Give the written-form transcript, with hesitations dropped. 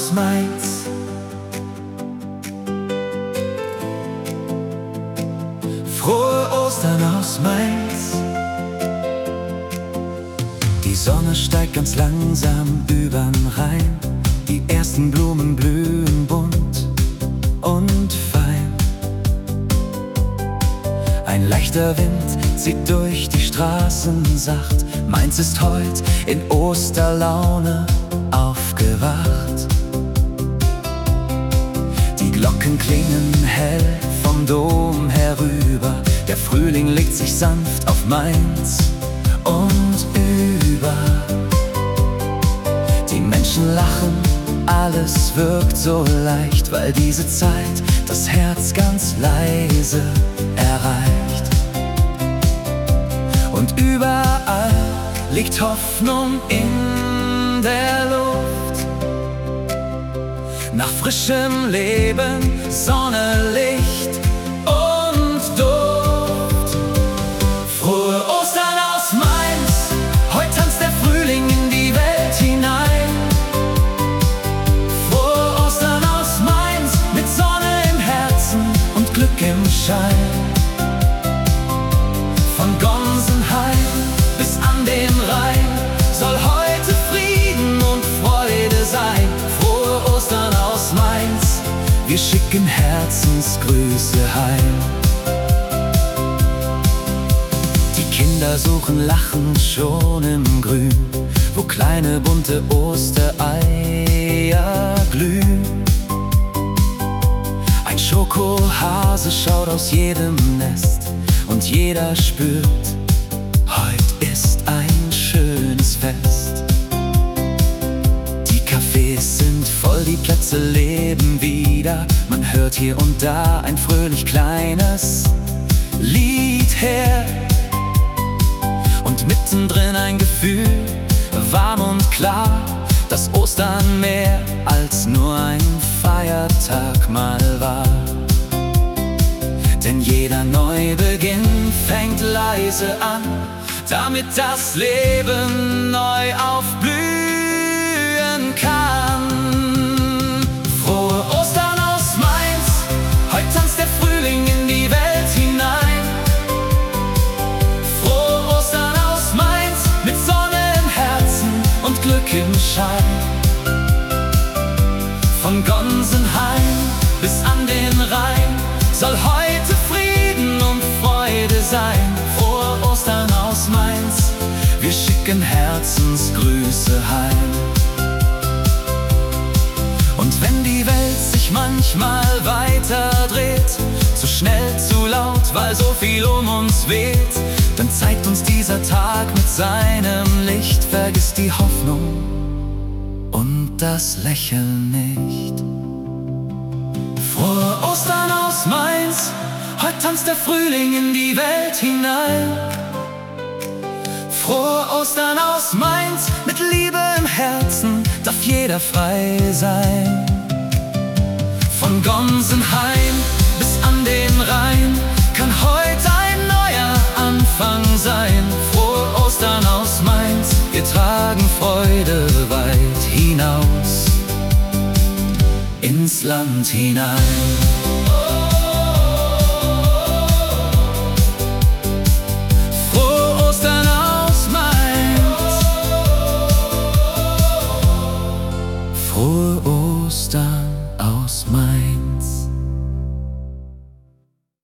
aus Mainz. Frohe Ostern aus Mainz. Die Sonne steigt ganz langsam übern Rhein. Die ersten Blumen blühen bunt und fein. Ein leichter Wind zieht durch die Straßen sacht. Mainz ist heut in Osterlaune aufgewacht. Die Glocken klingen hell vom Dom herüber. Der Frühling legt sich sanft auf Mainz und über. Die Menschen lachen, alles wirkt so leicht, weil diese Zeit das Herz ganz leise erreicht. Und überall liegt Hoffnung in der Luft. Nach frischem Leben, Sonne, Licht und Duft. Frohe Ostern aus Mainz, heut tanzt der Frühling in die Welt hinein. Frohe Ostern aus Mainz, mit Sonne im Herzen und Glück im Schein. Von Gonsenheim bis an den Rhein soll heute Frieden und Freude sein. Frohe Ostern aus Mainz, wir schicken Herzensgrüße heim. Die Kinder suchen Lachen schon im Grün, wo kleine bunte Ostereier glühen. Ein Schokohase schaut aus jedem Nest und jeder spürt, heut ist ein schönes Fest. Die Cafés sind voll, die Plätze leben wieder. Man hört hier und da ein fröhlich kleines Lied her. Und mittendrin ein Gefühl, warm und klar, dass Ostern mehr als nur ein Feiertag mal war. Denn jeder Neubeginn fängt leise an, damit das Leben neu aufblühen kann. Frohe Ostern aus Mainz, heut tanzt der Frühling in die Welt hinein. Frohe Ostern aus Mainz, mit Sonne im Herzen und Glück im Schein. Von Gonsenheim bis an den Rhein soll heute Frieden und Freude sein. Frohe Ostern aus Mainz, wir schicken Herzensgrüße heim. Und wenn die Welt sich manchmal weiter dreht, zu schnell, zu laut, weil so viel um uns weht, dann zeigt uns dieser Tag mit seinem Licht. Vergiss die Hoffnung und das Lächeln nicht. Frohe Ostern aus Mainz, heut tanzt der Frühling in die Welt hinein. Frohe Ostern aus Mainz, mit Liebe im Herzen darf jeder frei sein. Von Gonsenheim bis an den Rhein kann heute ein neuer Anfang sein. Frohe Ostern aus Mainz, wir tragen Freude weit hinaus ins Land hinein. Frohe Ostern aus Mainz. Frohe Ostern aus Mainz.